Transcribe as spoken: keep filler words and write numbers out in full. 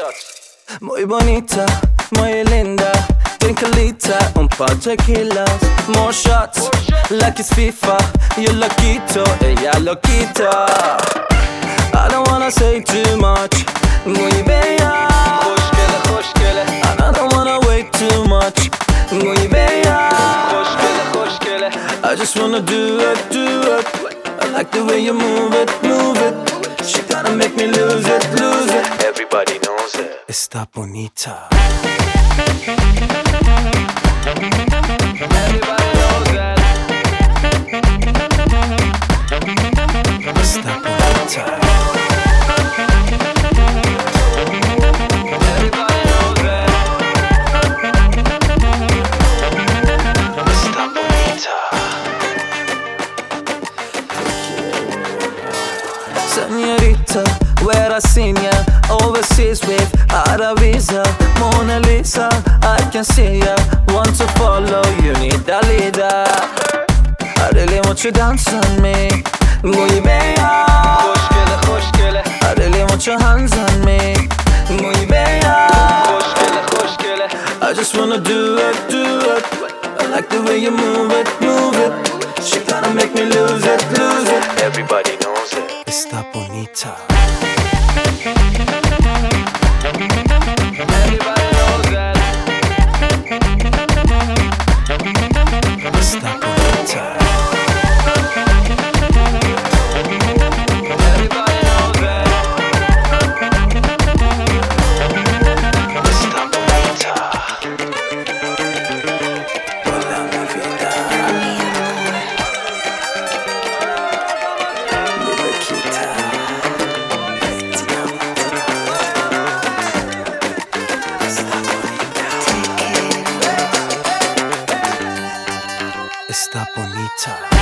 shots. Muy bonita, muy linda. Drink a liter, un par de kilos. More shots, like it's FIFA. Yo lo quito, ella lo quita. I don't wanna say too much. Muy bella. خوشگله خوشگله. And I don't wanna wait too much. Muy bella. خوشگله خوشگله. I just wanna do it, do it. I like the way you move it, move it. She gotta make me lose it, lose it. Everybody knows it. Está bonita. Everybody knows that. Está bonita. Everybody knows that. Está bonita. Señorita, where I seen ya overseas with a visa, Mona Lisa, I can see ya. Want to follow, you need a leader. I really want you dance on me. Muy bella. خوشگله خوشگله. I really want your hands on me. Muy bella. خوشگله خوشگله. I just wanna do it, do it. I like the way you move it, move it. She gotta make me lose it, lose it. Everybody knows it. Está bonita. Everybody knows that. Está bonita. Everybody knows that. Está bonita. Hola, mi vida. Mi loquita. Te amo. Está bonita. Está bonita.